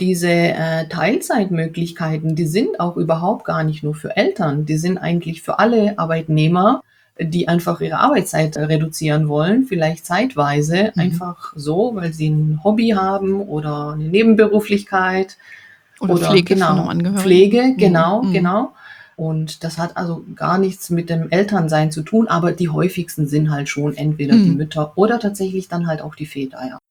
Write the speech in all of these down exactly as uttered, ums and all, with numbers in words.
Diese äh, Teilzeitmöglichkeiten, die sind auch überhaupt gar nicht nur für Eltern, die sind eigentlich für alle Arbeitnehmer, die einfach ihre Arbeitszeit äh, reduzieren wollen, vielleicht zeitweise, Mhm. einfach so, weil sie ein Hobby haben oder eine Nebenberuflichkeit Oder oder Pflege von einem genau, Angehörigen. Pflege, Mhm. genau, Mhm. genau. Und das hat also gar nichts mit dem Elternsein zu tun, aber die häufigsten sind halt schon entweder die Mhm. Mütter oder tatsächlich dann halt auch die Väter, ja.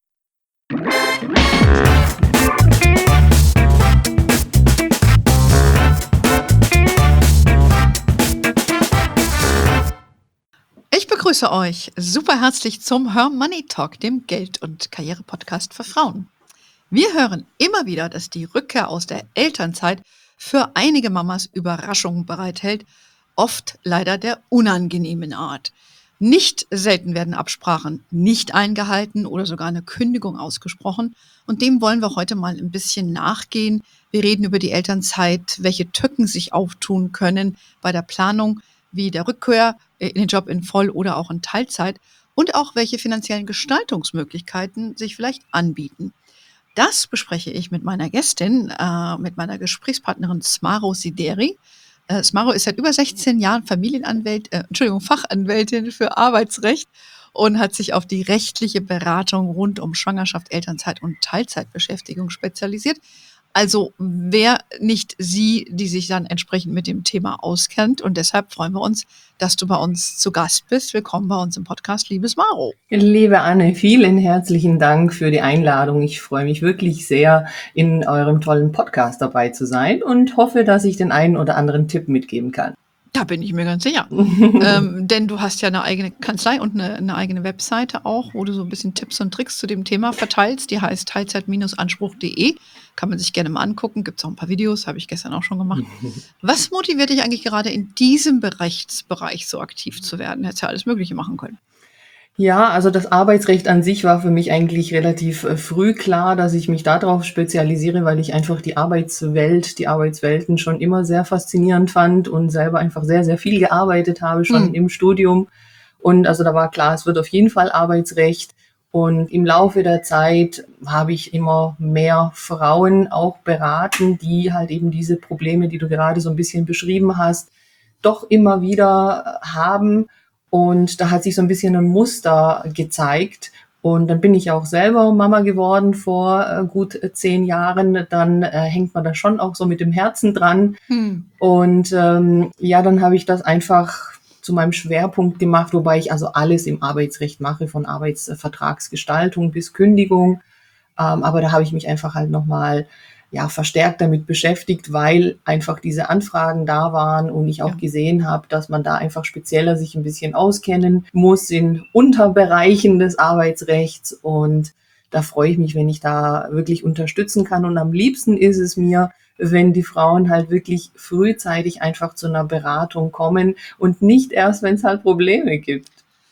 Ich begrüße euch super herzlich zum Her Money Talk, dem Geld- und Karriere-Podcast für Frauen. Wir hören immer wieder, dass die Rückkehr aus der Elternzeit für einige Mamas Überraschungen bereithält, oft leider der unangenehmen Art. Nicht selten werden Absprachen nicht eingehalten oder sogar eine Kündigung ausgesprochen. Und dem wollen wir heute mal ein bisschen nachgehen. Wir reden über die Elternzeit, welche Tücken sich auftun können bei der Planung, wie der Rückkehr in den Job in Voll- oder auch in Teilzeit und auch welche finanziellen Gestaltungsmöglichkeiten sich vielleicht anbieten. Das bespreche ich mit meiner Gästin, äh, mit meiner Gesprächspartnerin Smaro Sideri. Äh, Smaro ist seit über sechzehn Jahren Familienanwalt, äh, Entschuldigung, Fachanwältin für Arbeitsrecht und hat sich auf die rechtliche Beratung rund um Schwangerschaft, Elternzeit und Teilzeitbeschäftigung spezialisiert. Also wer nicht sie, die sich dann entsprechend mit dem Thema auskennt. Und deshalb freuen wir uns, dass du bei uns zu Gast bist. Willkommen bei uns im Podcast, liebes Maro. Liebe Anne, vielen herzlichen Dank für die Einladung. Ich freue mich wirklich sehr, in eurem tollen Podcast dabei zu sein und hoffe, dass ich den einen oder anderen Tipp mitgeben kann. Da bin ich mir ganz sicher. ähm, denn du hast ja eine eigene Kanzlei und eine, eine eigene Webseite auch, wo du so ein bisschen Tipps und Tricks zu dem Thema verteilst. Die heißt teilzeit-anspruch punkt de. Kann man sich gerne mal angucken. Gibt es auch ein paar Videos, habe ich gestern auch schon gemacht. Was motiviert dich eigentlich gerade in diesem Rechtsbereich so aktiv zu werden? Hättest ja alles Mögliche machen können. Ja, also das Arbeitsrecht an sich war für mich eigentlich relativ äh, früh klar, dass ich mich darauf spezialisiere, weil ich einfach die Arbeitswelt, die Arbeitswelten schon immer sehr faszinierend fand und selber einfach sehr, sehr viel gearbeitet habe, schon Hm. im Studium. Und also da war klar, es wird auf jeden Fall Arbeitsrecht. Und im Laufe der Zeit habe ich immer mehr Frauen auch beraten, die halt eben diese Probleme, die du gerade so ein bisschen beschrieben hast, doch immer wieder haben. Und da hat sich so ein bisschen ein Muster gezeigt. Und dann bin ich auch selber Mama geworden vor äh, gut äh, zehn Jahren. Dann äh, hängt man da schon auch so mit dem Herzen dran. Hm. Und ähm, ja, dann habe ich das einfach zu meinem Schwerpunkt gemacht, wobei ich also alles im Arbeitsrecht mache, von Arbeitsvertragsgestaltung bis Kündigung. Ähm, aber da habe ich mich einfach halt nochmal ja, verstärkt damit beschäftigt, weil einfach diese Anfragen da waren und ich auch Ja. gesehen habe, dass man da einfach spezieller sich ein bisschen auskennen muss in Unterbereichen des Arbeitsrechts. Und da freue ich mich, wenn ich da wirklich unterstützen kann. Und am liebsten ist es mir, wenn die Frauen halt wirklich frühzeitig einfach zu einer Beratung kommen und nicht erst, wenn es halt Probleme gibt.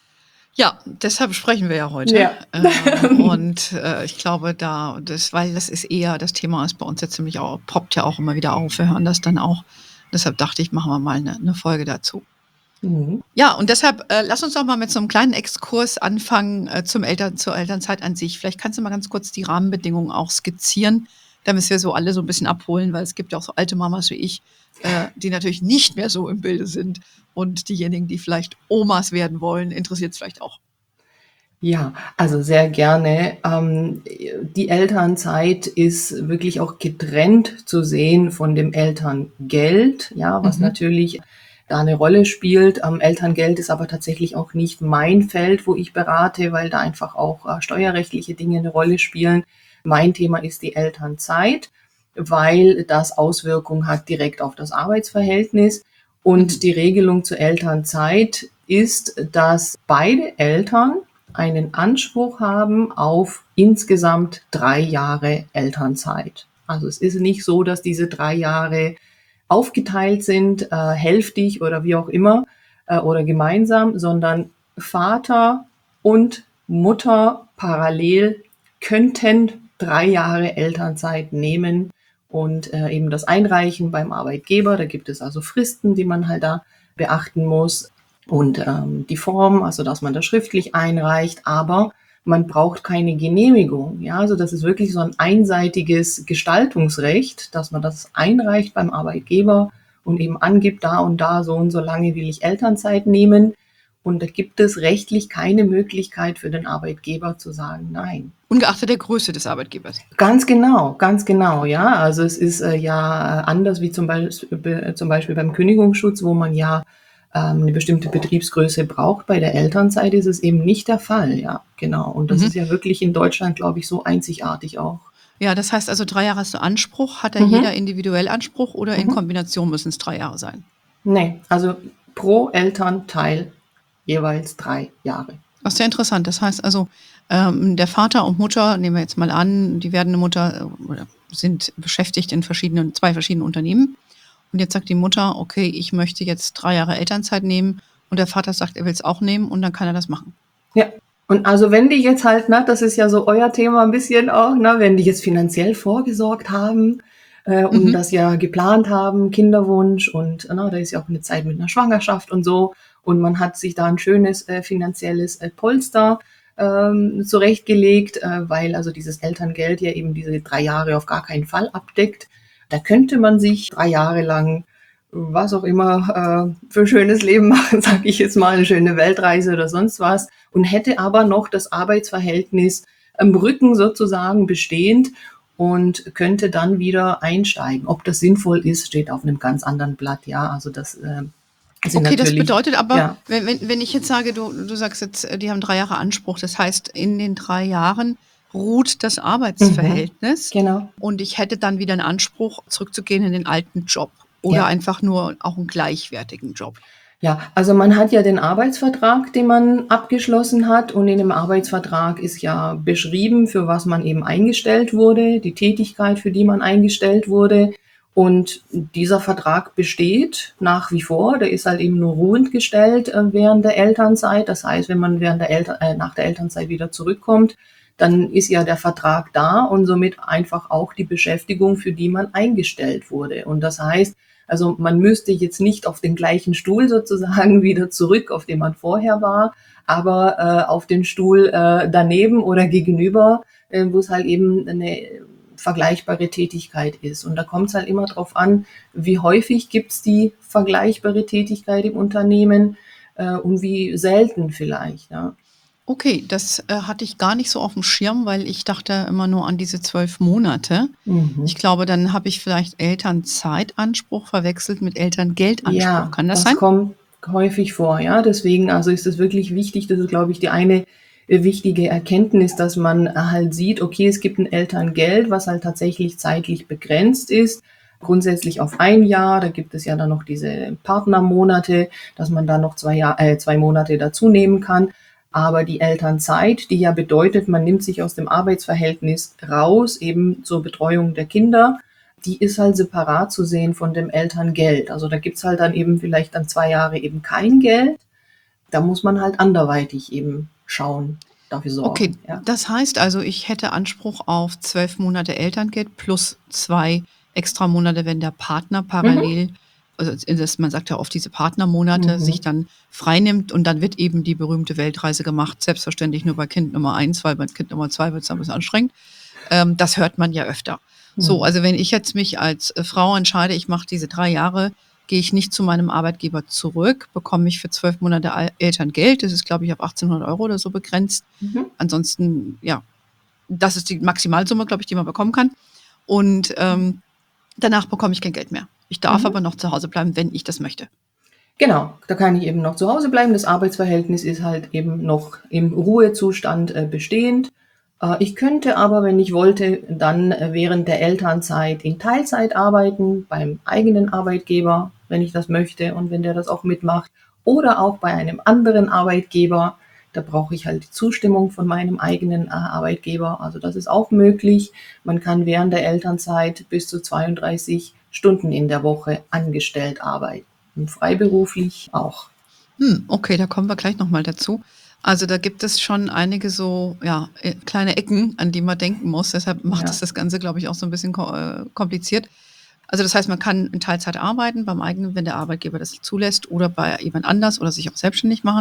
Ja, deshalb sprechen wir ja heute. Ja. Ähm, und äh, ich glaube, da, das, weil das ist eher, das Thema ist bei uns jetzt ziemlich auch, poppt ja auch immer wieder auf. Wir hören das dann auch. Deshalb dachte ich, machen wir mal eine, eine Folge dazu. Mhm. Ja, und deshalb äh, lass uns doch mal mit so einem kleinen Exkurs anfangen äh, zum Eltern, zur Elternzeit an sich. Vielleicht kannst du mal ganz kurz die Rahmenbedingungen auch skizzieren, damit wir so alle so ein bisschen abholen, weil es gibt ja auch so alte Mamas wie ich, äh, die natürlich nicht mehr so im Bilde sind. Und diejenigen, die vielleicht Omas werden wollen, interessiert es vielleicht auch. Ja, also sehr gerne. Ähm, die Elternzeit ist wirklich auch getrennt zu sehen von dem Elterngeld, ja, was Mhm. natürlich da eine Rolle spielt. Ähm, Elterngeld ist aber tatsächlich auch nicht mein Feld, wo ich berate, weil da einfach auch äh, steuerrechtliche Dinge eine Rolle spielen. Mein Thema ist die Elternzeit, weil das Auswirkungen hat direkt auf das Arbeitsverhältnis. Und Mhm. die Regelung zur Elternzeit ist, dass beide Eltern einen Anspruch haben auf insgesamt drei Jahre Elternzeit. Also es ist nicht so, dass diese drei Jahre aufgeteilt sind, äh, hälftig oder wie auch immer äh, oder gemeinsam, sondern Vater und Mutter parallel könnten drei Jahre Elternzeit nehmen und äh, eben das einreichen beim Arbeitgeber. Da gibt es also Fristen, die man halt da beachten muss. Und ähm, die Form, also dass man das schriftlich einreicht, aber man braucht keine Genehmigung. Ja, also das ist wirklich so ein einseitiges Gestaltungsrecht, dass man das einreicht beim Arbeitgeber und eben angibt, da und da so und so lange will ich Elternzeit nehmen. Und da gibt es rechtlich keine Möglichkeit für den Arbeitgeber zu sagen, nein. Ungeachtet der Größe des Arbeitgebers. Ganz genau, ganz genau, ja. Also es ist äh, ja anders wie zum Beispiel, zum Beispiel beim Kündigungsschutz, wo man ja ähm, eine bestimmte Betriebsgröße braucht. Bei der Elternzeit ist es eben nicht der Fall, ja, genau. Und das Mhm. ist ja wirklich in Deutschland, glaube ich, so einzigartig auch. Ja, das heißt also, drei Jahre hast du Anspruch. Hat da Mhm. jeder individuell Anspruch oder in Mhm. Kombination müssen es drei Jahre sein? Nee, also pro Elternteil jeweils drei Jahre. Das ist sehr interessant. Das heißt also, ähm, der Vater und Mutter, nehmen wir jetzt mal an, die werdende Mutter äh, oder sind beschäftigt in verschiedenen, zwei verschiedenen Unternehmen. Und jetzt sagt die Mutter, okay, ich möchte jetzt drei Jahre Elternzeit nehmen. Und der Vater sagt, er will es auch nehmen und dann kann er das machen. Ja, und also wenn die jetzt halt, ne, das ist ja so euer Thema ein bisschen auch, ne, wenn die jetzt finanziell vorgesorgt haben äh, und Mhm. das ja geplant haben, Kinderwunsch und ne, da ist ja auch eine Zeit mit einer Schwangerschaft und so und man hat sich da ein schönes äh, finanzielles äh, Polster ähm, zurechtgelegt, äh, weil also dieses Elterngeld ja eben diese drei Jahre auf gar keinen Fall abdeckt. Da könnte man sich drei Jahre lang was auch immer äh, für ein schönes Leben machen, sage ich jetzt mal, eine schöne Weltreise oder sonst was, und hätte aber noch das Arbeitsverhältnis am Rücken sozusagen bestehend und könnte dann wieder einsteigen. Ob das sinnvoll ist, steht auf einem ganz anderen Blatt, ja, also das äh, sind Okay, das natürlich, bedeutet aber, ja, wenn, wenn, wenn ich jetzt sage, du, du sagst jetzt, äh, die haben drei Jahre Anspruch, das heißt, in den drei Jahren ruht das mhm, Arbeitsverhältnis genau, und ich hätte dann wieder einen Anspruch, zurückzugehen in den alten Job oder ja. einfach nur auch einen gleichwertigen Job. Ja, also man hat ja den Arbeitsvertrag, den man abgeschlossen hat, und in dem Arbeitsvertrag ist ja beschrieben, für was man eben eingestellt wurde, die Tätigkeit, für die man eingestellt wurde. Und dieser Vertrag besteht nach wie vor, der ist halt eben nur ruhend gestellt äh, während der Elternzeit. Das heißt, wenn man während der Eltern, äh, nach der Elternzeit wieder zurückkommt, dann ist ja der Vertrag da und somit einfach auch die Beschäftigung, für die man eingestellt wurde. Und das heißt, also man müsste jetzt nicht auf den gleichen Stuhl sozusagen wieder zurück, auf dem man vorher war, aber äh, auf den Stuhl äh, daneben oder gegenüber, äh, wo es halt eben eine vergleichbare Tätigkeit ist. Und da kommt es halt immer darauf an, wie häufig gibt es die vergleichbare Tätigkeit im Unternehmen äh, und wie selten vielleicht. Ja. Okay, das äh, hatte ich gar nicht so auf dem Schirm, weil ich dachte immer nur an diese zwölf Monate. Mhm. Ich glaube, dann habe ich vielleicht Elternzeitanspruch verwechselt mit Elterngeldanspruch. Ja, Kann das das sein? kommt häufig vor, ja. Deswegen, also ist es wirklich wichtig, das ist, glaube ich, die eine äh, wichtige Erkenntnis, dass man halt sieht, okay, es gibt ein Elterngeld, was halt tatsächlich zeitlich begrenzt ist, grundsätzlich auf ein Jahr. Da gibt es ja dann noch diese Partnermonate, dass man da noch zwei, Jahr, äh, zwei Monate dazu nehmen kann. Aber die Elternzeit, die ja bedeutet, man nimmt sich aus dem Arbeitsverhältnis raus, eben zur Betreuung der Kinder, die ist halt separat zu sehen von dem Elterngeld. Also da gibt's halt dann eben vielleicht dann zwei Jahre eben kein Geld. Da muss man halt anderweitig eben schauen, dafür Okay, sorgen. Ja. das heißt also, ich hätte Anspruch auf zwölf Monate Elterngeld plus zwei extra Monate, wenn der Partner Mhm. parallel, also das, man sagt ja oft diese Partnermonate, sich Mhm. dann freinimmt und dann wird eben die berühmte Weltreise gemacht. Selbstverständlich nur bei Kind Nummer eins, weil bei Kind Nummer zwei wird es ein bisschen anstrengend. Ähm, das hört man ja öfter. So, Mhm. also wenn ich jetzt mich als äh, Frau entscheide, ich mache diese drei Jahre, gehe ich nicht zu meinem Arbeitgeber zurück, bekomme ich für zwölf Monate Al- Elterngeld. Das ist, glaube ich, auf achtzehnhundert Euro oder so begrenzt. Mhm. Ansonsten, ja, das ist die Maximalsumme, glaube ich, die man bekommen kann. Und ähm, danach bekomme ich kein Geld mehr. Ich darf Mhm. aber noch zu Hause bleiben, wenn ich das möchte. Genau, da kann ich eben noch zu Hause bleiben. Das Arbeitsverhältnis ist halt eben noch im Ruhezustand äh, bestehend. Äh, ich könnte aber, wenn ich wollte, dann äh, während der Elternzeit in Teilzeit arbeiten, beim eigenen Arbeitgeber, wenn ich das möchte und wenn der das auch mitmacht, oder auch bei einem anderen Arbeitgeber. Da brauche ich halt die Zustimmung von meinem eigenen äh, Arbeitgeber. Also das ist auch möglich. Man kann während der Elternzeit bis zu zweiunddreißig Stunden in der Woche angestellt arbeiten. Und freiberuflich auch. Hm, okay, da kommen wir gleich nochmal dazu. Also da gibt es schon einige so ja, äh, kleine Ecken, an die man denken muss. Deshalb macht es Ja. das Ganze, glaube ich, auch so ein bisschen ko äh, kompliziert. Also das heißt, man kann in Teilzeit arbeiten beim eigenen, wenn der Arbeitgeber das zulässt oder bei jemand anders oder sich auch selbstständig machen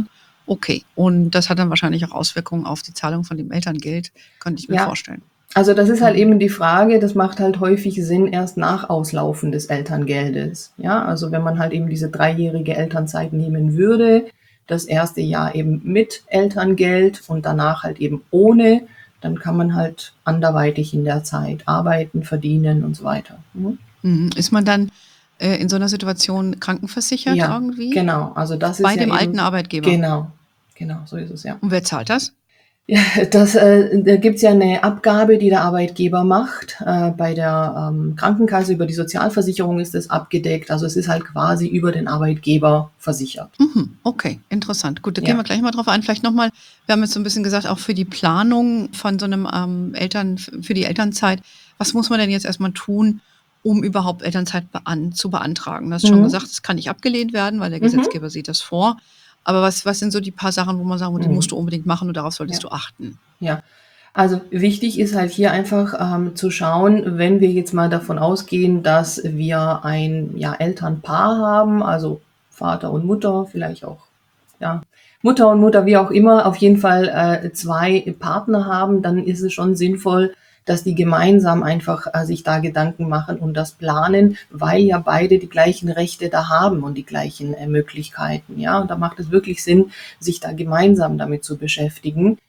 Okay, und das hat dann wahrscheinlich auch Auswirkungen auf die Zahlung von dem Elterngeld, könnte ich mir Ja, vorstellen. also das ist halt Mhm. eben die Frage, das macht halt häufig Sinn erst nach Auslaufen des Elterngeldes. Ja, also wenn man halt eben diese dreijährige Elternzeit nehmen würde, das erste Jahr eben mit Elterngeld und danach halt eben ohne, dann kann man halt anderweitig in der Zeit arbeiten, verdienen und so weiter. Mhm. Mhm. Ist man dann äh, in so einer Situation krankenversichert Ja, irgendwie? genau. Also das ist Bei ja dem alten eben, Arbeitgeber? genau, genau, so ist es ja. Und wer zahlt das? Ja, das, äh, da gibt's ja eine Abgabe, die der Arbeitgeber macht. Äh, bei der ähm, Krankenkasse über die Sozialversicherung ist es abgedeckt. Also es ist halt quasi über den Arbeitgeber versichert. Mhm. Okay, interessant. Gut, da gehen wir Ja. gleich mal drauf ein. Vielleicht nochmal, wir haben jetzt so ein bisschen gesagt, auch für die Planung von so einem ähm, Eltern, für die Elternzeit, was muss man denn jetzt erstmal tun, um überhaupt Elternzeit bean zu beantragen? Du hast schon Mhm. gesagt, es kann nicht abgelehnt werden, weil der Mhm. Gesetzgeber sieht das vor. Aber was, was sind so die paar Sachen, wo man sagen, die musst Mhm. du unbedingt machen und darauf solltest Ja. du achten? Ja. Also wichtig ist halt hier einfach ähm, zu schauen, wenn wir jetzt mal davon ausgehen, dass wir ein ja, Elternpaar haben, also Vater und Mutter, vielleicht auch ja, Mutter und Mutter, wie auch immer, auf jeden Fall äh, zwei Partner haben, dann ist es schon sinnvoll, dass die gemeinsam einfach äh, sich da Gedanken machen und das planen, weil ja beide die gleichen Rechte da haben und die gleichen äh, Möglichkeiten. Ja, und da macht es wirklich Sinn, sich da gemeinsam damit zu beschäftigen.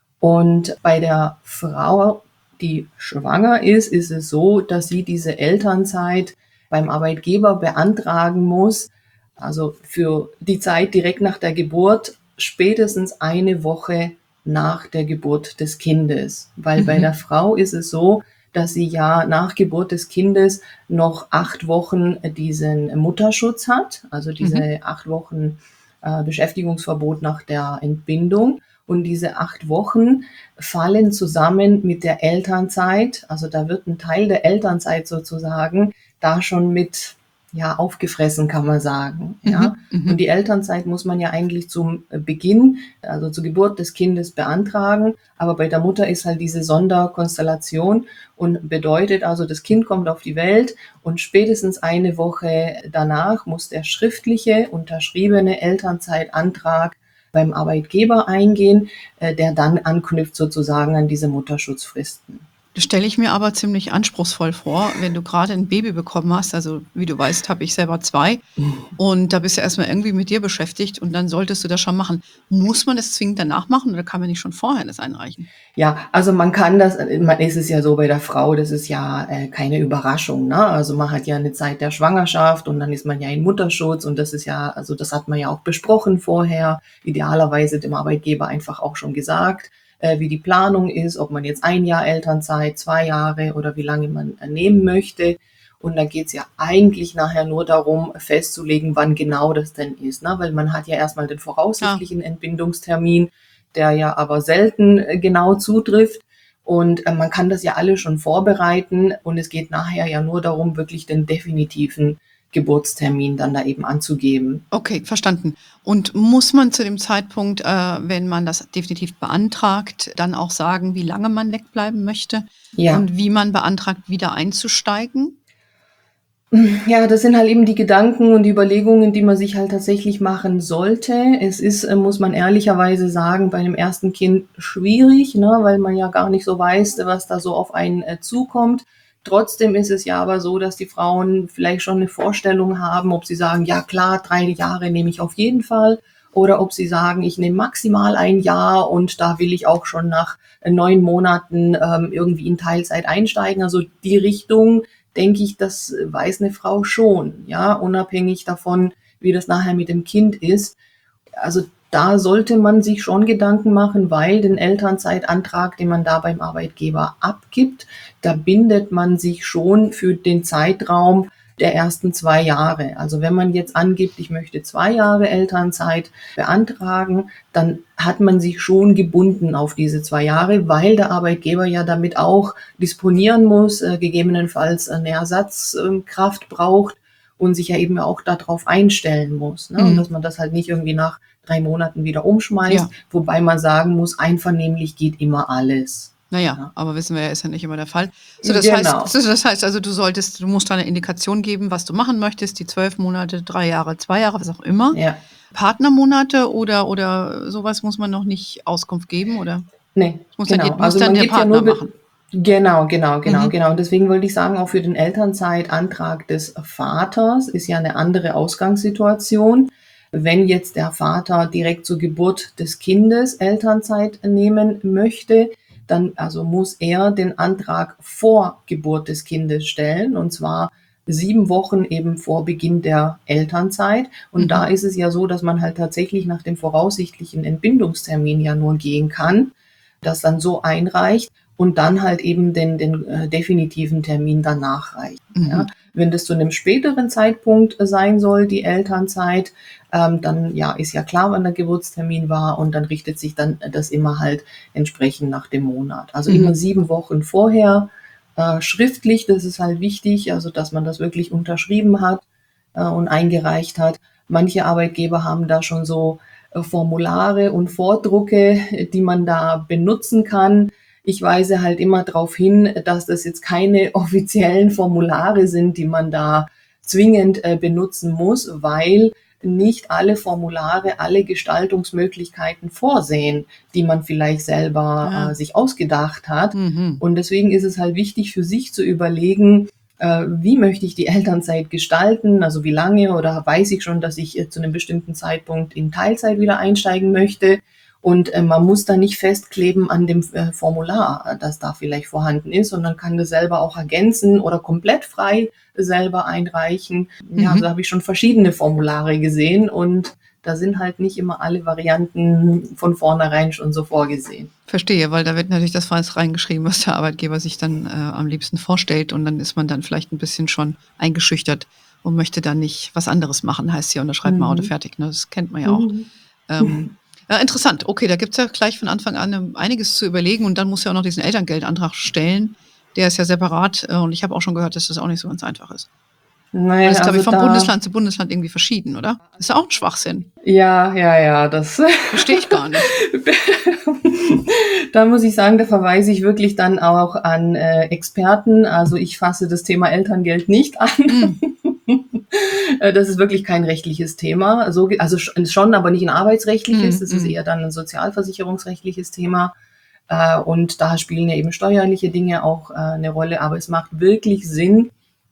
Und bei der Frau, die schwanger ist, ist es so, dass sie diese Elternzeit beim Arbeitgeber beantragen muss, also für die Zeit direkt nach der Geburt, spätestens eine Woche nach der Geburt des Kindes. Weil bei Mhm. der Frau ist es so, dass sie ja nach Geburt des Kindes noch acht Wochen diesen Mutterschutz hat, also diese Mhm. acht Wochen äh, Beschäftigungsverbot nach der Entbindung. Und diese acht Wochen fallen zusammen mit der Elternzeit. Also da wird ein Teil der Elternzeit sozusagen da schon mit ja, aufgefressen, kann man sagen. Ja. Mhm. Mhm. Und die Elternzeit muss man ja eigentlich zum Beginn, also zur Geburt des Kindes beantragen. Aber bei der Mutter ist halt diese Sonderkonstellation und bedeutet also, das Kind kommt auf die Welt und spätestens eine Woche danach muss der schriftliche, unterschriebene Elternzeitantrag beim Arbeitgeber eingehen, äh, der dann anknüpft sozusagen an diese Mutterschutzfristen. Das stelle ich mir aber ziemlich anspruchsvoll vor, wenn du gerade ein Baby bekommen hast. Also wie du weißt, habe ich selber zwei. Und da bist du erstmal irgendwie mit dir beschäftigt und dann solltest du das schon machen. Muss man das zwingend danach machen oder kann man nicht schon vorher das einreichen? Ja, also man kann das, man ist es ja so bei der Frau, das ist ja äh, keine Überraschung, ne? Also man hat ja eine Zeit der Schwangerschaft und dann ist man ja in Mutterschutz und das ist ja, also das hat man ja auch besprochen vorher, idealerweise dem Arbeitgeber einfach auch schon gesagt, äh, wie die Planung ist, ob man jetzt ein Jahr Elternzeit, zwei Jahre oder wie lange man äh, nehmen möchte. Und dann geht's ja eigentlich nachher nur darum, festzulegen, wann genau das denn ist, ne? Weil man hat ja erstmal den Ja. voraussichtlichen Entbindungstermin, der ja aber selten äh, genau zutrifft. Und äh, man kann das ja alle schon vorbereiten und es geht nachher ja nur darum, wirklich den definitiven Geburtstermin dann da eben anzugeben. Okay, verstanden. Und muss man zu dem Zeitpunkt, äh, wenn man das definitiv beantragt, dann auch sagen, wie lange man wegbleiben möchte Ja. und wie man beantragt, wieder einzusteigen? Ja, das sind halt eben die Gedanken und die Überlegungen, die man sich halt tatsächlich machen sollte. Es ist, äh, muss man ehrlicherweise sagen, bei einem ersten Kind schwierig, ne, weil man ja gar nicht so weiß, was da so auf einen äh, zukommt. Trotzdem ist es ja aber so, dass die Frauen vielleicht schon eine Vorstellung haben, ob sie sagen, ja klar, drei Jahre nehme ich auf jeden Fall, oder ob sie sagen, ich nehme maximal ein Jahr und da will ich auch schon nach äh, neun Monaten ähm, irgendwie in Teilzeit einsteigen. Also die Richtung, denke ich, das weiß eine Frau schon, ja, unabhängig davon, wie das nachher mit dem Kind ist. Also da sollte man sich schon Gedanken machen, weil den Elternzeitantrag, den man da beim Arbeitgeber abgibt, da bindet man sich schon für den Zeitraum der ersten zwei Jahre. Also wenn man jetzt angibt, ich möchte zwei Jahre Elternzeit beantragen, dann hat man sich schon gebunden auf diese zwei Jahre, weil der Arbeitgeber ja damit auch disponieren muss, äh, gegebenenfalls eine Ersatzkraft braucht und sich ja eben auch darauf einstellen muss. Ne? Und dass man das halt nicht irgendwie nach drei Monaten wieder umschmeißt, Ja. wobei man sagen muss, einvernehmlich geht immer alles. Naja, Ja. aber wissen wir ja, ist ja nicht immer der Fall. So, das Genau. heißt, so, das heißt also, du solltest, du musst da eine Indikation geben, was du machen möchtest, die zwölf Monate, drei Jahre, zwei Jahre, was auch immer. Ja. Partnermonate oder, oder sowas muss man noch nicht Auskunft geben, oder? Nee, Muss genau. dann, muss Also dann man der gibt ja Partner nur be- machen. genau, genau, genau, Mhm. genau. Und deswegen wollte ich sagen, auch für den Elternzeitantrag des Vaters ist ja eine andere Ausgangssituation. Wenn jetzt der Vater direkt zur Geburt des Kindes Elternzeit nehmen möchte, dann also muss er den Antrag vor Geburt des Kindes stellen, und zwar sieben Wochen eben vor Beginn der Elternzeit. Und Mhm. da ist es ja so, dass man halt tatsächlich nach dem voraussichtlichen Entbindungstermin ja nur gehen kann, das dann so einreicht und dann halt eben den, den äh, definitiven Termin danach reicht. Mhm. Ja. Wenn das zu einem späteren Zeitpunkt sein soll, die Elternzeit, ähm, dann ja, ist ja klar, wann der Geburtstermin war, und dann richtet sich dann das immer halt entsprechend nach dem Monat. Also Mhm. immer sieben Wochen vorher, äh, schriftlich, das ist halt wichtig, also dass man das wirklich unterschrieben hat äh, und eingereicht hat. Manche Arbeitgeber haben da schon so äh, Formulare und Vordrucke, die man da benutzen kann. Ich weise halt immer darauf hin, dass das jetzt keine offiziellen Formulare sind, die man da zwingend äh, benutzen muss, weil nicht alle Formulare alle Gestaltungsmöglichkeiten vorsehen, die man vielleicht selber Ja. äh, sich ausgedacht hat. Mhm. Und deswegen ist es halt wichtig für sich zu überlegen, äh, wie möchte ich die Elternzeit gestalten, also wie lange, oder weiß ich schon, dass ich äh, zu einem bestimmten Zeitpunkt in Teilzeit wieder einsteigen möchte. Und äh, man muss da nicht festkleben an dem äh, Formular, das da vielleicht vorhanden ist, sondern kann das selber auch ergänzen oder komplett frei selber einreichen. Ja, Mhm. also habe ich schon verschiedene Formulare gesehen, und da sind halt nicht immer alle Varianten von vornherein schon so vorgesehen. Verstehe, weil da wird natürlich das alles reingeschrieben, was der Arbeitgeber sich dann äh, am liebsten vorstellt, und dann ist man dann vielleicht ein bisschen schon eingeschüchtert und möchte dann nicht was anderes machen, heißt ja, unterschreibt mal Auto Mhm. fertig. Ne? Das kennt man ja auch. Mhm. Ähm, ja, interessant. Okay, da gibt's ja gleich von Anfang an ähm, einiges zu überlegen, und dann muss ja auch noch diesen Elterngeldantrag stellen. Der ist ja separat, äh, und ich habe auch schon gehört, dass das auch nicht so ganz einfach ist. Weil Naja, das ist, glaube also ich, von da, Bundesland zu Bundesland irgendwie verschieden, oder? Das ist ja auch ein Schwachsinn. ja, ja, ja, das Verstehe ich gar nicht. da muss ich sagen, da verweise ich wirklich dann auch an äh, Experten. Also ich fasse das Thema Elterngeld nicht an. Hm. Äh, Das ist wirklich kein rechtliches Thema. So, ge- also sch- schon, aber nicht ein arbeitsrechtliches. Mm, Das ist mm. eher dann ein sozialversicherungsrechtliches Thema. Äh, Und da spielen ja eben steuerliche Dinge auch äh, eine Rolle. Aber es macht wirklich Sinn,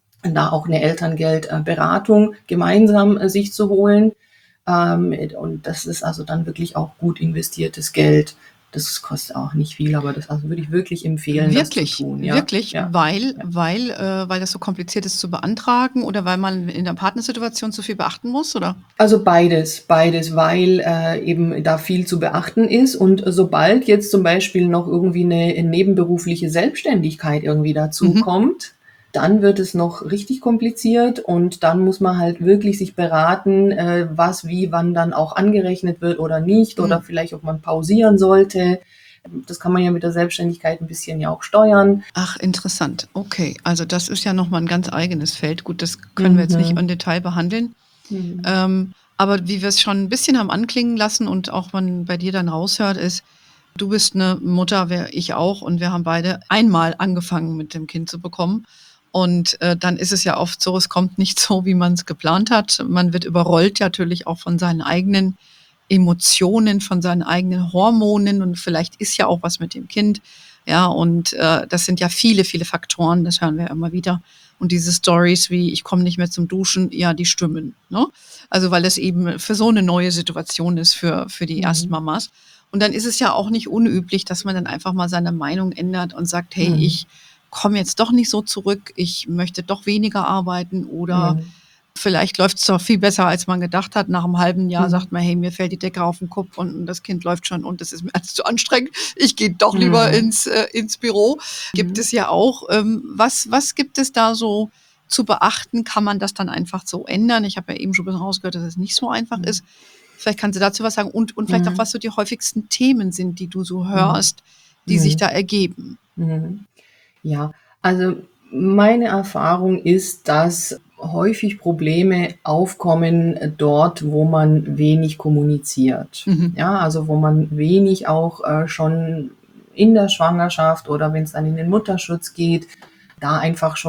da auch eine Elterngeldberatung gemeinsam äh, sich zu holen. Ähm, Und das ist also dann wirklich auch gut investiertes Geld. Das kostet auch nicht viel, aber das also würde ich wirklich empfehlen, das zu Wirklich, tun. Ja, wirklich, ja. weil, weil, äh, weil das so kompliziert ist zu beantragen, oder weil man in der Partnersituation zu viel beachten muss, oder? Also beides, beides, weil äh, eben da viel zu beachten ist, und sobald jetzt zum Beispiel noch irgendwie eine nebenberufliche Selbstständigkeit irgendwie dazu Mhm. kommt, dann wird es noch richtig kompliziert, und dann muss man halt wirklich sich beraten, äh, was wie wann dann auch angerechnet wird oder nicht, Mhm. oder vielleicht ob man pausieren sollte. Das kann man ja mit der Selbstständigkeit ein bisschen ja auch steuern. Ach, interessant. Okay, also das ist ja nochmal ein ganz eigenes Feld. Gut, das können wir jetzt nicht Mhm. im Detail behandeln. Mhm. Ähm, aber wie wir es schon ein bisschen haben anklingen lassen und auch man bei dir dann raushört, ist, du bist eine Mutter, wer ich auch, und wir haben beide einmal angefangen mit dem Kind zu bekommen. Und äh, dann ist es ja oft so, es kommt nicht so, wie man es geplant hat. Man wird überrollt natürlich auch von seinen eigenen Emotionen, von seinen eigenen Hormonen, und vielleicht ist ja auch was mit dem Kind. Ja, und äh, das sind ja viele, viele Faktoren, das hören wir ja immer wieder. Und diese Stories wie, ich komme nicht mehr zum Duschen, ja, die stimmen. Ne? Also weil das eben für so eine neue Situation ist für, für die Mhm. Erstmamas. Und dann ist es ja auch nicht unüblich, dass man dann einfach mal seine Meinung ändert und sagt, hey, Mhm. ich komme jetzt doch nicht so zurück, ich möchte doch weniger arbeiten, oder Mhm. vielleicht läuft es doch viel besser, als man gedacht hat. Nach einem halben Jahr Mhm. sagt man, hey, mir fällt die Decke auf den Kopf und das Kind läuft schon und das ist mir alles zu anstrengend. Ich gehe doch lieber Mhm. ins, äh, ins Büro. Gibt Mhm. es ja auch. Ähm, was, was gibt es da so zu beachten? Kann man das dann einfach so ändern? Ich habe ja eben schon ein bisschen rausgehört, dass es nicht so einfach Mhm. ist. Vielleicht kannst du dazu was sagen, und, und vielleicht auch, Mhm. was so die häufigsten Themen sind, die du so hörst, die sich Mhm. da ergeben. Mhm. Ja, also meine Erfahrung ist, dass häufig Probleme aufkommen dort, wo man wenig kommuniziert. Mhm. Ja, also wo man wenig auch äh, schon in der Schwangerschaft oder wenn es dann in den Mutterschutz geht, da einfach schon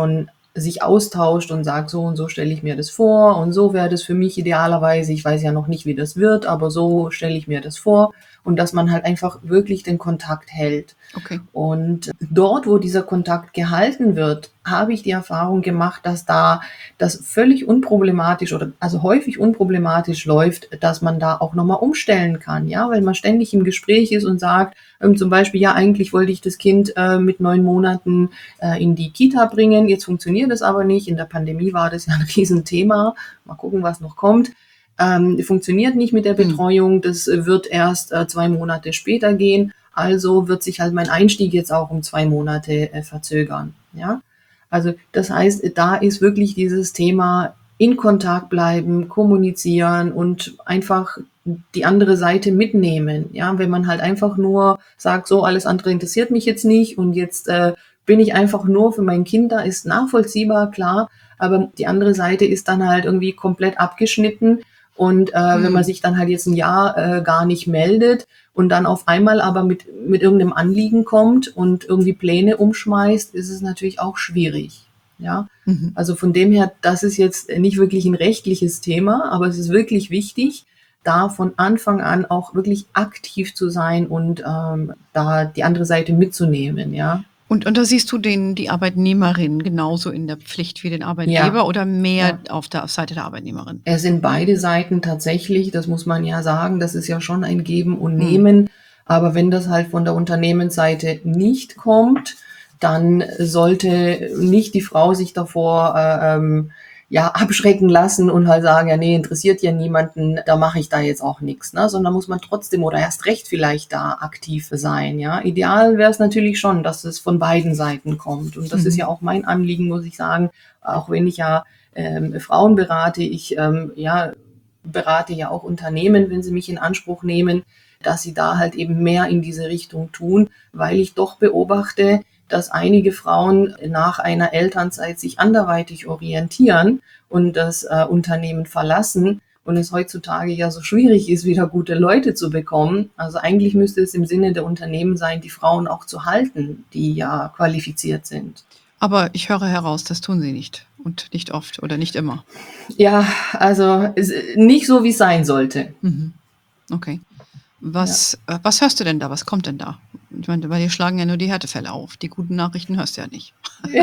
sich austauscht und sagt, so und so stelle ich mir das vor und so wäre das für mich idealerweise. Ich weiß ja noch nicht, wie das wird, aber so stelle ich mir das vor. Und dass man halt einfach wirklich den Kontakt hält. Okay. Und dort, wo dieser Kontakt gehalten wird, habe ich die Erfahrung gemacht, dass da das völlig unproblematisch oder also häufig unproblematisch läuft, dass man da auch nochmal umstellen kann, ja, weil man ständig im Gespräch ist und sagt, ähm, zum Beispiel, ja, eigentlich wollte ich das Kind äh, mit neun Monaten äh, in die Kita bringen, jetzt funktioniert das aber nicht. In der Pandemie war das ja ein Riesenthema. Mal gucken, was noch kommt. Ähm, funktioniert nicht mit der Betreuung, das wird erst äh, zwei Monate später gehen, also wird sich halt mein Einstieg jetzt auch um zwei Monate äh, verzögern, ja. Also das heißt, da ist wirklich dieses Thema in Kontakt bleiben, kommunizieren und einfach die andere Seite mitnehmen, ja. Wenn man halt einfach nur sagt, so, alles andere interessiert mich jetzt nicht und jetzt äh, bin ich einfach nur für mein Kind da, ist nachvollziehbar, klar, aber die andere Seite ist dann halt irgendwie komplett abgeschnitten. Und äh, mhm. wenn man sich dann halt jetzt ein Jahr äh, gar nicht meldet und dann auf einmal aber mit, mit irgendeinem Anliegen kommt und irgendwie Pläne umschmeißt, ist es natürlich auch schwierig. Ja, mhm. Also von dem her, das ist jetzt nicht wirklich ein rechtliches Thema, aber es ist wirklich wichtig, da von Anfang an auch wirklich aktiv zu sein und ähm, da die andere Seite mitzunehmen, ja. Und, und da siehst du den, die Arbeitnehmerin genauso in der Pflicht wie den Arbeitgeber ja. oder mehr ja. auf der Seite der Arbeitnehmerin? Es sind beide Seiten tatsächlich, das muss man ja sagen, das ist ja schon ein Geben und Nehmen. Hm. Aber wenn das halt von der Unternehmensseite nicht kommt, dann sollte nicht die Frau sich davor äh, ähm, ja, abschrecken lassen und halt sagen, ja, nee, interessiert ja niemanden, da mache ich da jetzt auch nichts, ne? Sondern muss man trotzdem oder erst recht vielleicht da aktiv sein, ja. Ideal wäre es natürlich schon, dass es von beiden Seiten kommt. Und das mhm. ist ja auch mein Anliegen, muss ich sagen, auch wenn ich ja ähm, Frauen berate, ich ähm, ja, berate ja auch Unternehmen, wenn sie mich in Anspruch nehmen, dass sie da halt eben mehr in diese Richtung tun, weil ich doch beobachte, dass einige Frauen nach einer Elternzeit sich anderweitig orientieren und das äh, Unternehmen verlassen und es heutzutage ja so schwierig ist, wieder gute Leute zu bekommen. Also eigentlich müsste es im Sinne der Unternehmen sein, die Frauen auch zu halten, die ja qualifiziert sind. Aber ich höre heraus, das tun sie nicht und nicht oft oder nicht immer. Ja, also nicht so, wie es sein sollte. Mhm. Okay. Was, ja. äh, was hörst du denn da? Was kommt denn da? Ich meine, bei dir schlagen ja nur die Härtefälle auf. Die guten Nachrichten hörst du ja nicht.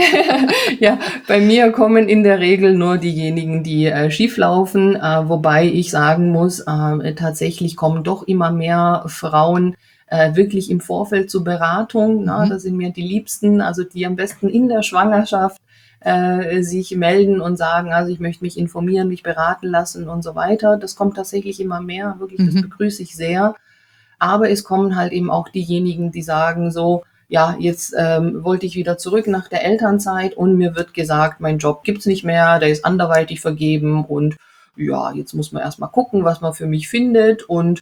Ja, bei mir kommen in der Regel nur diejenigen, die äh, schief laufen, äh, wobei ich sagen muss, äh, tatsächlich kommen doch immer mehr Frauen äh, wirklich im Vorfeld zur Beratung. Mhm. Na, das sind mir die Liebsten, also die am besten in der Schwangerschaft äh, sich melden und sagen, also ich möchte mich informieren, mich beraten lassen und so weiter. Das kommt tatsächlich immer mehr, wirklich, das mhm. begrüße ich sehr. Aber es kommen halt eben auch diejenigen, die sagen so, ja, jetzt ähm, wollte ich wieder zurück nach der Elternzeit und mir wird gesagt, mein Job gibt's nicht mehr, der ist anderweitig vergeben und ja, jetzt muss man erstmal gucken, was man für mich findet und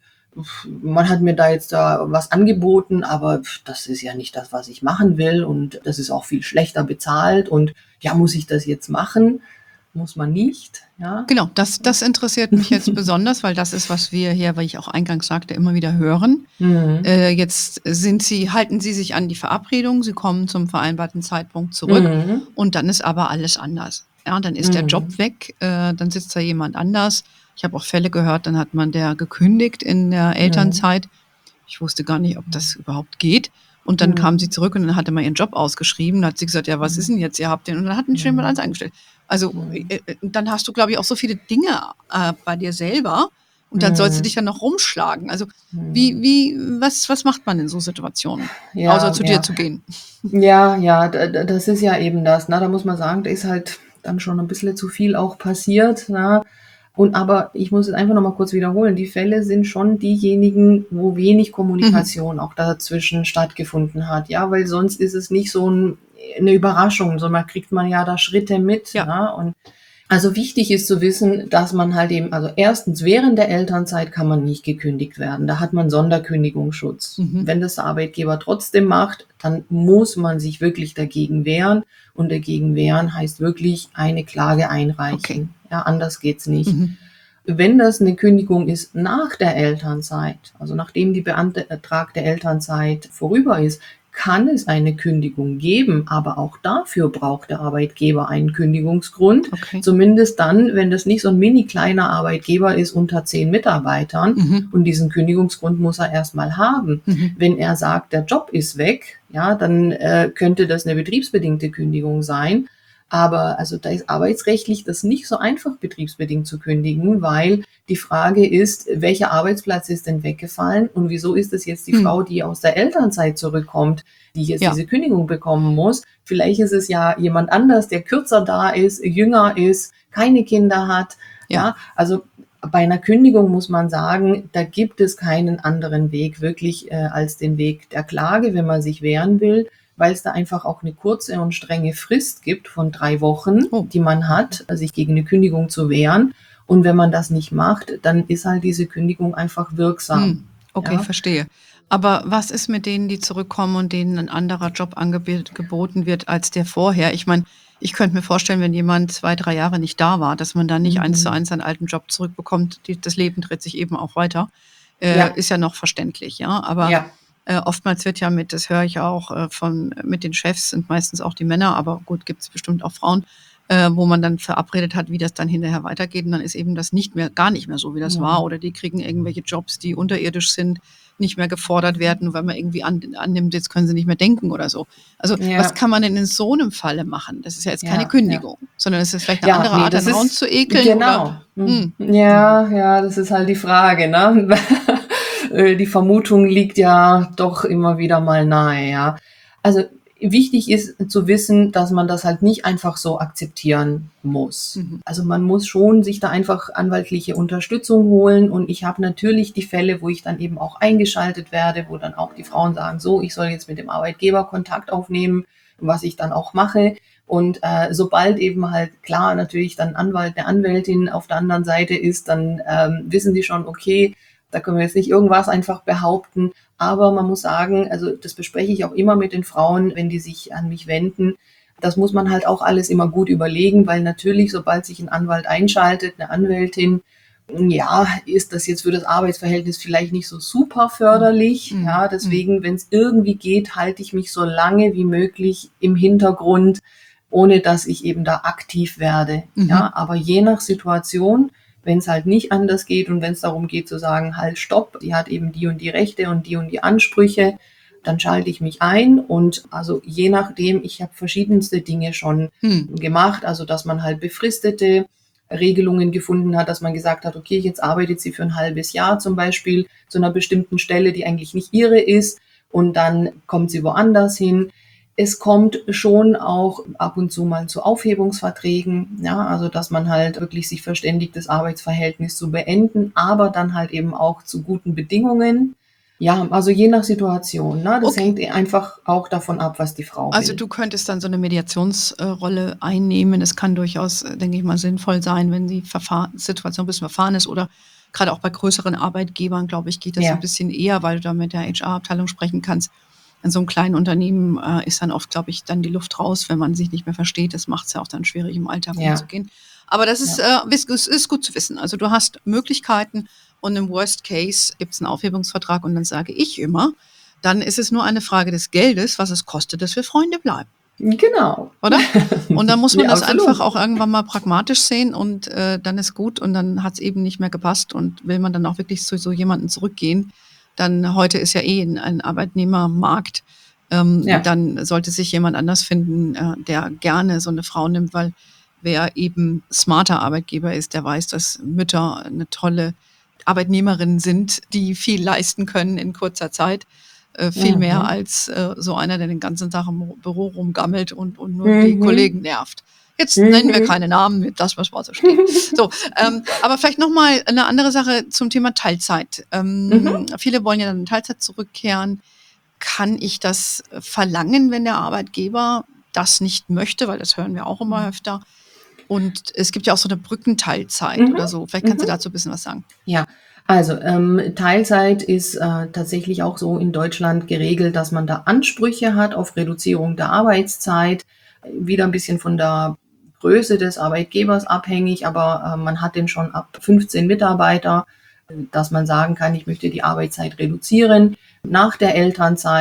man hat mir da jetzt da was angeboten, aber das ist ja nicht das, was ich machen will und das ist auch viel schlechter bezahlt und ja, muss ich das jetzt machen? Muss man nicht, ja. Genau, das, das interessiert mich jetzt besonders, weil das ist, was wir hier, weil ich auch eingangs sagte, immer wieder hören. Mhm. Äh, jetzt sind Sie, halten Sie sich an die Verabredung, Sie kommen zum vereinbarten Zeitpunkt zurück mhm. und dann ist aber alles anders. Ja, dann ist mhm. der Job weg, äh, dann sitzt da jemand anders. Ich habe auch Fälle gehört, dann hat man der gekündigt in der Elternzeit. Mhm. Ich wusste gar nicht, ob das überhaupt geht. Und dann mhm. kam sie zurück und dann hatte man ihren Job ausgeschrieben. Dann hat sie gesagt, ja, was ist denn jetzt? Ihr habt den. Und dann hat ein jemand anders eingestellt. Also äh, dann hast du, glaube ich, auch so viele Dinge äh, bei dir selber. Und dann mhm. sollst du dich dann noch rumschlagen. Also wie, wie, was, was macht man in so Situationen? Ja, außer zu ja. dir zu gehen. Ja, ja, das ist ja eben das. Na, da muss man sagen, da ist halt dann schon ein bisschen zu viel auch passiert. Na. Und aber ich muss es einfach noch mal kurz wiederholen, die Fälle sind schon diejenigen, wo wenig Kommunikation mhm. auch dazwischen stattgefunden hat, ja, weil sonst ist es nicht so ein, eine Überraschung, sondern kriegt man ja da Schritte mit, ja. Ja, und also wichtig ist zu wissen, dass man halt eben, also erstens während der Elternzeit kann man nicht gekündigt werden, da hat man Sonderkündigungsschutz. Mhm. Wenn das der Arbeitgeber trotzdem macht, dann muss man sich wirklich dagegen wehren und dagegen wehren heißt wirklich eine Klage einreichen. Okay. Ja, anders geht's nicht. Mhm. Wenn das eine Kündigung ist nach der Elternzeit, also nachdem die beantragte Elternzeit vorüber ist, kann es eine Kündigung geben, aber auch dafür braucht der Arbeitgeber einen Kündigungsgrund. Okay. Zumindest dann, wenn das nicht so ein mini kleiner Arbeitgeber ist unter zehn Mitarbeitern. Mhm. Und diesen Kündigungsgrund muss er erstmal haben. Mhm. Wenn er sagt, der Job ist weg, ja, dann äh, könnte das eine betriebsbedingte Kündigung sein. Aber also da ist arbeitsrechtlich das nicht so einfach, betriebsbedingt zu kündigen, weil die Frage ist, welcher Arbeitsplatz ist denn weggefallen und wieso ist es jetzt die Hm. Frau, die aus der Elternzeit zurückkommt, die jetzt Ja. diese Kündigung bekommen muss? Vielleicht ist es ja jemand anders, der kürzer da ist, jünger ist, keine Kinder hat. Ja. Ja, also bei einer Kündigung muss man sagen, da gibt es keinen anderen Weg wirklich äh, als den Weg der Klage, wenn man sich wehren will, weil es da einfach auch eine kurze und strenge Frist gibt von drei Wochen, Oh. die man hat, sich gegen eine Kündigung zu wehren. Und wenn man das nicht macht, dann ist halt diese Kündigung einfach wirksam. Hm. Okay, Ja. verstehe. Aber was ist mit denen, die zurückkommen und denen ein anderer Job angeb- geboten wird als der vorher? Ich meine, ich könnte mir vorstellen, wenn jemand zwei, drei Jahre nicht da war, dass man dann nicht Mhm. eins zu eins seinen alten Job zurückbekommt. Die, das Leben dreht sich eben auch weiter. Äh, Ja. Ist ja noch verständlich, ja. Aber Ja. äh, oftmals wird ja mit, das höre ich auch äh, von, mit den Chefs, sind meistens auch die Männer, aber gut, gibt es bestimmt auch Frauen, äh, wo man dann verabredet hat, wie das dann hinterher weitergeht. Und dann ist eben das nicht mehr, gar nicht mehr so, wie das Mhm. war. Oder die kriegen irgendwelche Jobs, die unterirdisch sind, nicht mehr gefordert werden, weil man irgendwie an, annimmt, jetzt können sie nicht mehr denken oder so. Also Ja. was kann man denn in so einem Falle machen? Das ist ja jetzt Ja, keine ja. Kündigung, sondern es ist vielleicht eine Ja, andere nee, Art, das einen Raum ist, zu ekeln. genau. Oder, hm. Ja, ja, das ist halt die Frage, ne? Äh, Die Vermutung liegt ja doch immer wieder mal nahe, ja. Also wichtig ist zu wissen, dass man das halt nicht einfach so akzeptieren muss. Mhm. Also man muss schon sich da einfach anwaltliche Unterstützung holen und ich habe natürlich die Fälle, wo ich dann eben auch eingeschaltet werde, wo dann auch die Frauen sagen, so, ich soll jetzt mit dem Arbeitgeber Kontakt aufnehmen, was ich dann auch mache. Und äh, sobald eben halt klar natürlich dann Anwalt, eine Anwältin auf der anderen Seite ist, dann ähm, wissen die schon, okay, da können wir jetzt nicht irgendwas einfach behaupten. Aber man muss sagen, also das bespreche ich auch immer mit den Frauen, wenn die sich an mich wenden. Das muss man halt auch alles immer gut überlegen, weil natürlich, sobald sich ein Anwalt einschaltet, eine Anwältin, ja, ist das jetzt für das Arbeitsverhältnis vielleicht nicht so super förderlich. Mhm. Ja, deswegen, wenn es irgendwie geht, halte ich mich so lange wie möglich im Hintergrund, ohne dass ich eben da aktiv werde. Mhm. Ja, aber je nach Situation, wenn es halt nicht anders geht und wenn es darum geht zu sagen, halt stopp, die hat eben die und die Rechte und die und die Ansprüche, dann schalte ich mich ein und also je nachdem, ich habe verschiedenste Dinge schon Hm. gemacht, also dass man halt befristete Regelungen gefunden hat, dass man gesagt hat, okay, jetzt arbeitet sie für ein halbes Jahr zum Beispiel zu einer bestimmten Stelle, die eigentlich nicht ihre ist und dann kommt sie woanders hin. Es kommt schon auch ab und zu mal zu Aufhebungsverträgen, ja, also dass man halt wirklich sich verständigt, das Arbeitsverhältnis zu beenden, aber dann halt eben auch zu guten Bedingungen. Ja, also je nach Situation, ne? Das Okay. hängt einfach auch davon ab, was die Frau Also will. du könntest dann so eine Mediationsrolle einnehmen. Es kann durchaus, äh, denke ich mal, sinnvoll sein, wenn die Verfahr- Situation ein bisschen verfahren ist oder gerade auch bei größeren Arbeitgebern, glaube ich, geht das Ja. ein bisschen eher, weil du da mit der H R-Abteilung sprechen kannst. In so einem kleinen Unternehmen äh, ist dann oft, glaube ich, dann die Luft raus, wenn man sich nicht mehr versteht. Das macht es ja auch dann schwierig, im Alltag Ja. umzugehen. Aber das ist, äh, ist, ist gut zu wissen. Also du hast Möglichkeiten und im Worst Case gibt es einen Aufhebungsvertrag und dann sage ich immer, dann ist es nur eine Frage des Geldes, was es kostet, dass wir Freunde bleiben, Genau. oder? Und dann muss man Ja, das absolut. einfach auch irgendwann mal pragmatisch sehen und äh, dann ist gut und dann hat es eben nicht mehr gepasst und will man dann auch wirklich zu so jemanden zurückgehen, dann heute ist ja eh ein, ein Arbeitnehmermarkt, ähm, Ja. dann sollte sich jemand anders finden, äh, der gerne so eine Frau nimmt, weil wer eben smarter Arbeitgeber ist, der weiß, dass Mütter eine tolle Arbeitnehmerinnen sind, die viel leisten können in kurzer Zeit. Äh, viel Mhm. mehr als äh, so einer, der den ganzen Tag im Büro rumgammelt und, und nur die Mhm. Kollegen nervt. Jetzt Mhm. nennen wir keine Namen, das muss mal so stehen. So, ähm, aber vielleicht nochmal eine andere Sache zum Thema Teilzeit. Ähm, Mhm. Viele wollen ja dann in Teilzeit zurückkehren. Kann ich das verlangen, wenn der Arbeitgeber das nicht möchte? Weil das hören wir auch immer öfter. Und es gibt ja auch so eine Brückenteilzeit Mhm. oder so. Vielleicht kannst du Mhm. dazu ein bisschen was sagen. Ja, also ähm, Teilzeit ist äh, tatsächlich auch so in Deutschland geregelt, dass man da Ansprüche hat auf Reduzierung der Arbeitszeit. Wieder ein bisschen von der Größe des Arbeitgebers abhängig, aber äh, man hat den schon ab fünfzehn Mitarbeiter, dass man sagen kann, ich möchte die Arbeitszeit reduzieren nach der Elternzeit.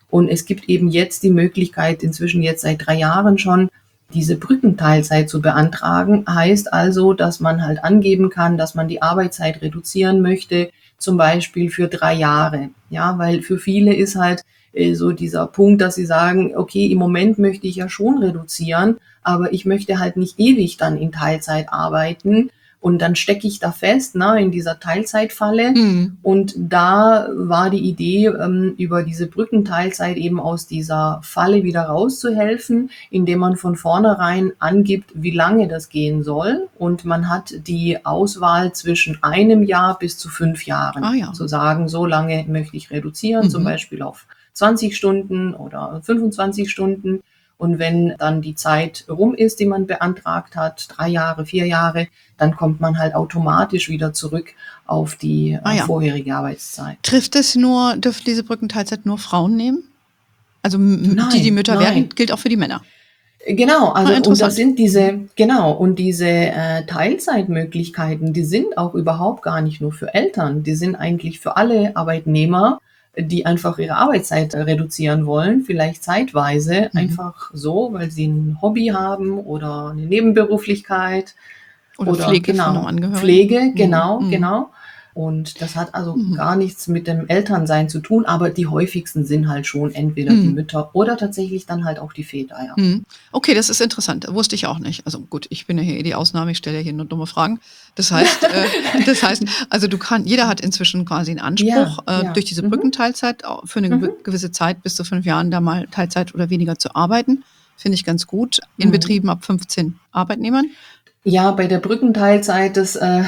Und es gibt eben jetzt die Möglichkeit, inzwischen jetzt seit drei Jahren schon, diese Brückenteilzeit zu beantragen. Heißt also, dass man halt angeben kann, dass man die Arbeitszeit reduzieren möchte, zum Beispiel für drei Jahre. Ja, weil für viele ist halt äh, so dieser Punkt, dass sie sagen, okay, im Moment möchte ich ja schon reduzieren, aber ich möchte halt nicht ewig dann in Teilzeit arbeiten. Und dann stecke ich da fest, ne, in dieser Teilzeitfalle. Mhm. Und da war die Idee, ähm, über diese Brückenteilzeit eben aus dieser Falle wieder rauszuhelfen, indem man von vornherein angibt, wie lange das gehen soll. Und man hat die Auswahl zwischen einem Jahr bis zu fünf Jahren. Ah, ja. Zu sagen, so lange möchte ich reduzieren, Mhm. zum Beispiel auf zwanzig Stunden oder fünfundzwanzig Stunden. Und wenn dann die Zeit rum ist, die man beantragt hat, drei Jahre, vier Jahre, dann kommt man halt automatisch wieder zurück auf die äh, Ah, ja. vorherige Arbeitszeit. Trifft es nur, dürfen diese Brückenteilzeit nur Frauen nehmen? Also m- Nein, die, die Mütter nein. werden, gilt auch für die Männer. Genau, also Ah, und interessant. das sind diese, genau, und diese äh, Teilzeitmöglichkeiten, die sind auch überhaupt gar nicht nur für Eltern, die sind eigentlich für alle Arbeitnehmer, die einfach ihre Arbeitszeit äh, reduzieren wollen, vielleicht zeitweise, Mhm. einfach so, weil sie ein Hobby haben oder eine Nebenberuflichkeit. Oder, Oder Pflege von einem genau, Angehörigen. Pflege, genau, Mhm. genau. Und das hat also Mhm. gar nichts mit dem Elternsein zu tun, aber die häufigsten sind halt schon entweder die Mhm. Mütter oder tatsächlich dann halt auch die Väter, ja. Mhm. Okay, das ist interessant. Wusste ich auch nicht. Also gut, ich bin ja hier eh die Ausnahme, ich stelle ja hier nur dumme Fragen. Das heißt, äh, das heißt, also du kannst, jeder hat inzwischen quasi einen Anspruch, Ja, äh, ja. durch diese Mhm. Brückenteilzeit auch für eine Mhm. gew- gewisse Zeit bis zu fünf Jahren da mal Teilzeit oder weniger zu arbeiten. Finde ich ganz gut. In Mhm. Betrieben ab fünfzehn Arbeitnehmern. Ja, bei der Brückenteilzeit, das äh,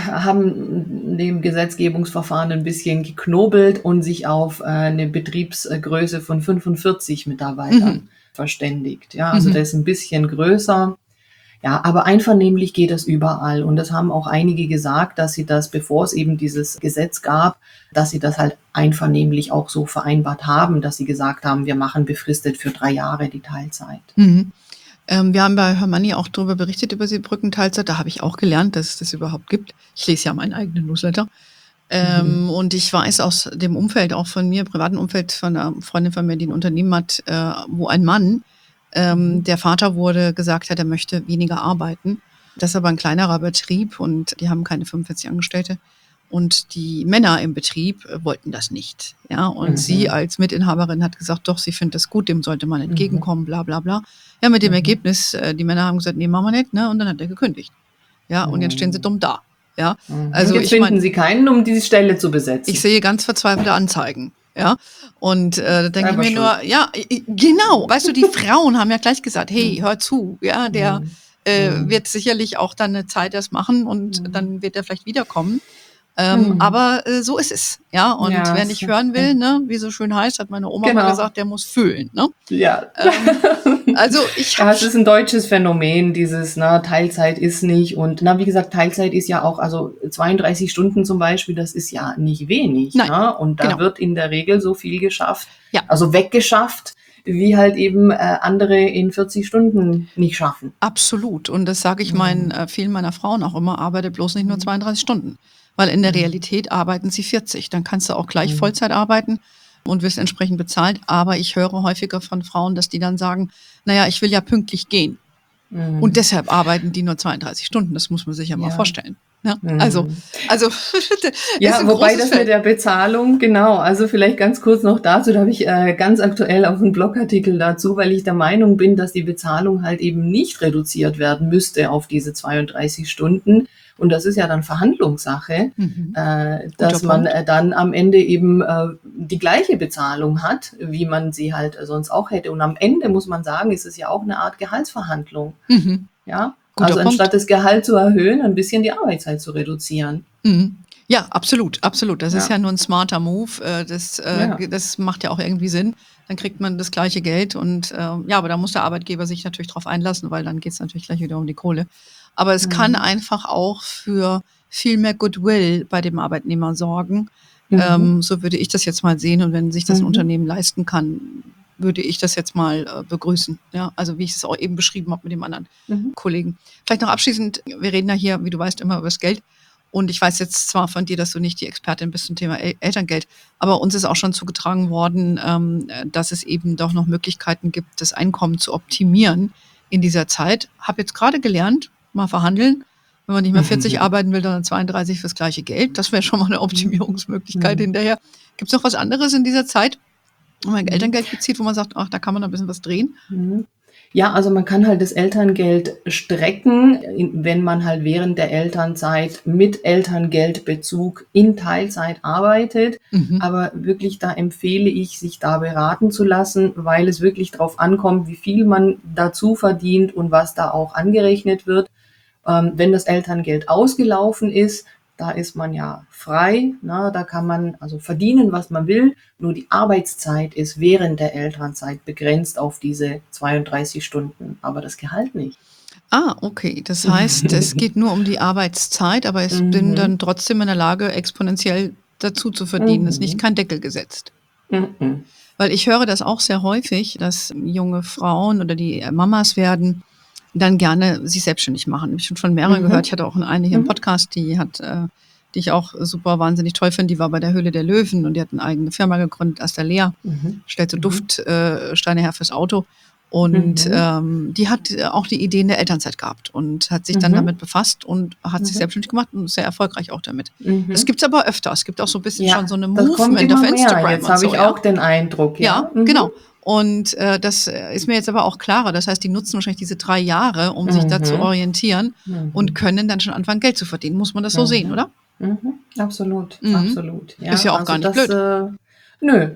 haben dem Gesetzgebungsverfahren ein bisschen geknobelt und sich auf äh, eine Betriebsgröße von fünfundvierzig Mitarbeitern Mhm. verständigt. Ja, also Mhm. das ist ein bisschen größer. Ja, aber einvernehmlich geht das überall. Und das haben auch einige gesagt, dass sie das, bevor es eben dieses Gesetz gab, dass sie das halt einvernehmlich auch so vereinbart haben, dass sie gesagt haben, wir machen befristet für drei Jahre die Teilzeit. Mhm. Ähm, wir haben bei Hermanni auch darüber berichtet, über die Brückenteilzeit. Da habe ich auch gelernt, dass es das überhaupt gibt. Ich lese ja meinen eigenen Newsletter. Ähm, Mhm. Und ich weiß aus dem Umfeld, auch von mir, privaten Umfeld, von einer Freundin von mir, die ein Unternehmen hat, äh, wo ein Mann, ähm, Mhm. der Vater wurde, gesagt hat, er möchte weniger arbeiten. Das ist aber ein kleinerer Betrieb und die haben keine fünfundvierzig Angestellte. Und die Männer im Betrieb äh, wollten das nicht. Ja, und Mhm. sie als Mitinhaberin hat gesagt, doch, sie findet das gut, dem sollte man Mhm. entgegenkommen, bla bla bla. Ja, mit dem Mhm. Ergebnis, äh, die Männer haben gesagt, nee, machen wir nicht, ne? Und dann hat er gekündigt. Ja, und jetzt stehen sie Mhm. dumm da. Ja, Mhm. also Und jetzt ich meine, finden sie keinen, um diese Stelle zu besetzen. ich sehe ganz verzweifelte Anzeigen. Ja, und äh, da denke ich Selber mir schuld. nur, ja, i- i- genau, weißt du, die Frauen haben ja gleich gesagt, hey, Mhm. hör zu, ja, der Mhm. äh, Mhm. wird sicherlich auch dann eine Zeit das machen und Mhm. dann wird er vielleicht wiederkommen. Ähm, Mhm. aber äh, so ist es, ja. Und Ja, wer es- nicht hören will, ne, wie so schön heißt, hat meine Oma mal genau. gesagt, der muss fühlen, ne? Ja. Ähm, also ich Ja, habe, es ist ein deutsches Phänomen, dieses, na, Teilzeit ist nicht. Und na, wie gesagt, Teilzeit ist ja auch, also zweiunddreißig Stunden zum Beispiel, das ist ja nicht wenig. nein, Ne? Und da genau, wird in der Regel so viel geschafft, ja. also weggeschafft, wie halt eben äh, andere in vierzig Stunden nicht schaffen. Absolut. Und das sage ich meinen Mhm. äh, vielen meiner Frauen auch immer, arbeite bloß nicht nur Mhm. zweiunddreißig Stunden. Weil in der Mhm. Realität arbeiten sie vierzig. Dann kannst du auch gleich Mhm. Vollzeit arbeiten und wirst entsprechend bezahlt. Aber ich höre häufiger von Frauen, dass die dann sagen, naja, ich will ja pünktlich gehen. Mhm. Und deshalb arbeiten die nur zweiunddreißig Stunden. Das muss man sich ja, mal Ja. vorstellen. Ja? Mhm. Also, also ist Ja, ein wobei großes das mit Feld. der Bezahlung, genau, also vielleicht ganz kurz noch dazu, da habe ich äh, ganz aktuell auch einen Blogartikel dazu, weil ich der Meinung bin, dass die Bezahlung halt eben nicht reduziert werden müsste auf diese zweiunddreißig Stunden. Und das ist ja dann Verhandlungssache, Mhm. äh, dass Guter man Punkt. äh, dann am Ende eben äh, die gleiche Bezahlung hat, wie man sie halt sonst auch hätte. Und am Ende muss man sagen, ist es ja auch eine Art Gehaltsverhandlung. Mhm. Ja, Guter also Punkt. anstatt das Gehalt zu erhöhen, ein bisschen die Arbeitszeit zu reduzieren. Mhm. Ja, absolut, absolut. Das ist Ja. ja nur ein smarter Move. Äh, Das, äh, Ja. das macht ja auch irgendwie Sinn. Dann kriegt man das gleiche Geld und äh, ja, aber da muss der Arbeitgeber sich natürlich drauf einlassen, weil dann geht es natürlich gleich wieder um die Kohle. Aber es kann Mhm. einfach auch für viel mehr Goodwill bei dem Arbeitnehmer sorgen. Mhm. Ähm, so würde ich das jetzt mal sehen. Und wenn sich das ein Mhm. Unternehmen leisten kann, würde ich das jetzt mal äh, begrüßen. Ja, also wie ich es auch eben beschrieben habe mit dem anderen Mhm. Kollegen. Vielleicht noch abschließend, wir reden ja hier, wie du weißt, immer über das Geld. Und ich weiß jetzt zwar von dir, dass du nicht die Expertin bist zum Thema El- Elterngeld, aber uns ist auch schon zugetragen worden, ähm, dass es eben doch noch Möglichkeiten gibt, das Einkommen zu optimieren in dieser Zeit. Habe jetzt gerade gelernt, mal verhandeln. Wenn man nicht mehr vierzig arbeiten will, dann zweiunddreißig fürs gleiche Geld. Das wäre schon mal eine Optimierungsmöglichkeit Mhm. hinterher. Gibt es noch was anderes in dieser Zeit, wo man Mhm. Elterngeld bezieht, wo man sagt, ach, da kann man ein bisschen was drehen? Mhm. Ja, also man kann halt das Elterngeld strecken, in- wenn man halt während der Elternzeit mit Elterngeldbezug in Teilzeit arbeitet. Mhm. Aber wirklich, da empfehle ich, sich da beraten zu lassen, weil es wirklich darauf ankommt, wie viel man dazu verdient und was da auch angerechnet wird. Ähm, wenn das Elterngeld ausgelaufen ist, da ist man ja frei, ne? Da kann man also verdienen, was man will. Nur die Arbeitszeit ist während der Elternzeit begrenzt auf diese zweiunddreißig Stunden, aber das Gehalt nicht. Ah, okay. Das heißt, es geht nur um die Arbeitszeit, aber ich bin Mhm. dann trotzdem in der Lage, exponentiell dazu zu verdienen. Es ist nicht Mhm. kein Deckel gesetzt. Mhm. Weil ich höre das auch sehr häufig, dass junge Frauen oder die Mamas werden, dann gerne sich selbstständig machen. Ich habe schon von mehreren Mhm. gehört. Ich hatte auch eine hier im Mhm. Podcast, die hat, äh, die ich auch super wahnsinnig toll finde. Die war bei der Höhle der Löwen und die hat eine eigene Firma gegründet, Astalea, Mhm. stellt so Mhm. Duftsteine äh, Steine her fürs Auto. Und Mhm. ähm, die hat äh, auch die Idee in der Elternzeit gehabt und hat sich dann Mhm. damit befasst und hat sich Mhm. selbstständig gemacht und ist sehr erfolgreich auch damit. Mhm. Das gibt's aber öfter. Es gibt auch so ein bisschen schon Ja, so eine das kommt Movement immer auf mehr. Instagram Jetzt und habe so, ich ja. auch den Eindruck, ja. Ja, Mhm. genau. Und äh, das äh, ist mir jetzt aber auch klarer. Das heißt, die nutzen wahrscheinlich diese drei Jahre, um sich da zu Mhm. orientieren Mhm. und können dann schon anfangen, Geld zu verdienen. Muss man das so sehen, Mhm. oder? Mhm. Absolut, Mhm. absolut. Ist Ja, ja auch also gar nicht das, blöd. äh, nö.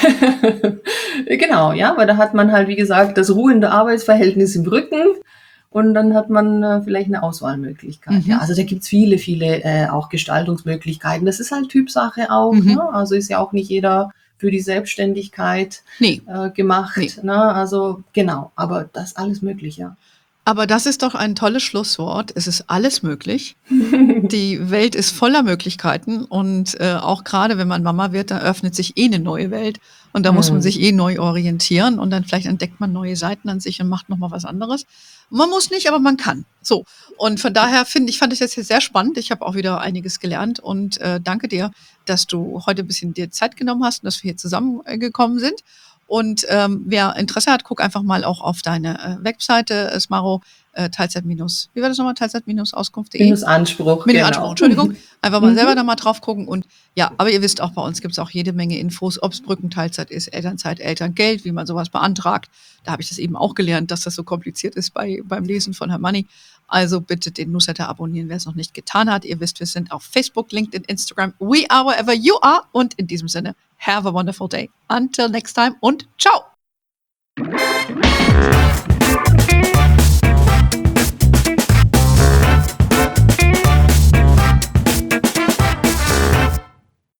Genau, ja, weil da hat man halt, wie gesagt, das ruhende Arbeitsverhältnis im Rücken und dann hat man äh, vielleicht eine Auswahlmöglichkeit. Mhm. Ja, also da gibt's viele, viele äh, auch Gestaltungsmöglichkeiten. Das ist halt Typsache auch, Mhm. ne? Also ist ja auch nicht jeder für die Selbstständigkeit Nee. äh, gemacht, Nee. ne? Also genau, aber das ist alles möglich, ja. Aber das ist doch ein tolles Schlusswort. Es ist alles möglich. Die Welt ist voller Möglichkeiten und äh, auch gerade wenn man Mama wird, da öffnet sich eh eine neue Welt und da muss man Mhm. sich eh neu orientieren und dann vielleicht entdeckt man neue Seiten an sich und macht nochmal was anderes. Man muss nicht, aber man kann. So. Und von daher finde ich, fand ich das jetzt sehr spannend. Ich habe auch wieder einiges gelernt und äh, danke dir, dass du heute ein bisschen dir Zeit genommen hast und dass wir hier zusammengekommen sind. Und ähm, wer Interesse hat, guck einfach mal auch auf deine äh, Webseite, äh, Smaro, äh, Teilzeit minus, wie war das nochmal? Teilzeit-Auskunft punkt de? Minus Anspruch, Mit dem genau. Anspruch, Entschuldigung. Einfach mal Mhm. selber da mal drauf gucken. Und ja, aber ihr wisst auch, bei uns gibt es auch jede Menge Infos, ob es Brückenteilzeit ist, Elternzeit, Elterngeld, wie man sowas beantragt. Da habe ich das eben auch gelernt, dass das so kompliziert ist bei, beim Lesen von Herrn Money. Also bitte den Newsletter abonnieren, wer es noch nicht getan hat. Ihr wisst, wir sind auf Facebook, LinkedIn, Instagram. We are wherever you are. Und in diesem Sinne, have a wonderful day. Until next time und ciao.